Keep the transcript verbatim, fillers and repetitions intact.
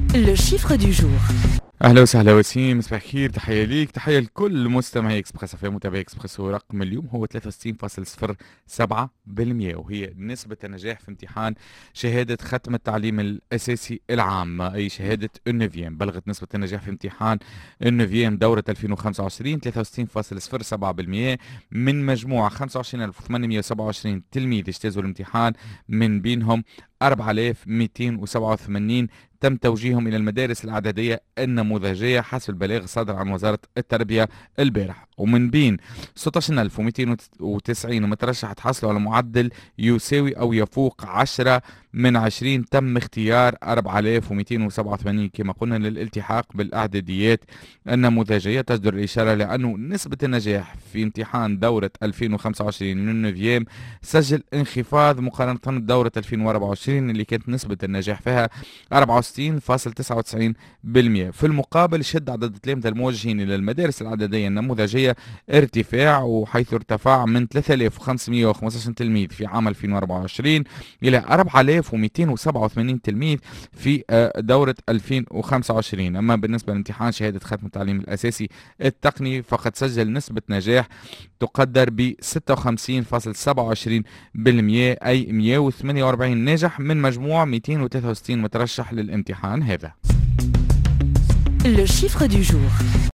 Le chiffre du jour. اهلا وسهلا وسيم، مساء الخير، تحيه ليك، تحيه لكل مستمعي اكسبريس اف ام. متابعي اكسبريس، ورقم اليوم هو ثلاثة وستين فاصلة صفر سبعة بالمئة، وهي نسبة النجاح في امتحان شهادة ختم التعليم الاساسي العام، اي شهادة النوفيام. بلغت نسبة النجاح في امتحان النوفيام دورة ألفين وخمسة وعشرين ثلاثة وستين فاصلة صفر سبعة بالمئة من مجموع خمسة وعشرين ألف وثمانمئة وسبعة وعشرين تلميذ اجتازوا الامتحان، من بينهم أربعة آلاف ومئتين وسبعة وثمانين تم توجيههم إلى المدارس الإعدادية النموذجية حسب البلاغ الصادر عن وزارة التربية البارح. ومن بين ستة عشر ألف ومئتين وتسعين مترشح تحصلوا على معدل يساوي أو يفوق عشرة من عشرين، تم اختيار أربعة آلاف ومئتين وسبعة وثمانين كما قلنا للالتحاق بالإعداديات النموذجية. تجدر الإشارة لأنه نسبة النجاح في امتحان دورة ألفين وخمسة وعشرين من النوفيام سجل انخفاض مقارنة بدورة ألفين وأربعة وعشرين اللي كانت نسبة النجاح فيها أربعة وستين فاصلة تسعة وتسعين بالمئة. في المقابل شد عدد التلامذة الموجهين إلى المدارس الإعدادية النموذجية ارتفاع، وحيث ارتفع من ثلاثة آلاف وخمسمئة وخمسة عشر تلميذ في عام ألفين وأربعة وعشرين إلى أربعة آلاف ومئتين وسبعة وثمانين تلميذ في آه، دورة ألفين وخمسة وعشرين. أما بالنسبة لامتحان شهادة ختم التعليم الأساسي التقني فقد سجل نسبة نجاح تقدر ب ستة وخمسين فاصلة سبعة وعشرين بالمئة، أي مئة وثمانية وأربعين ناجح من مجموع مئتين وثلاثة وستين مترشح للامتحان هذا. Le chiffre du jour.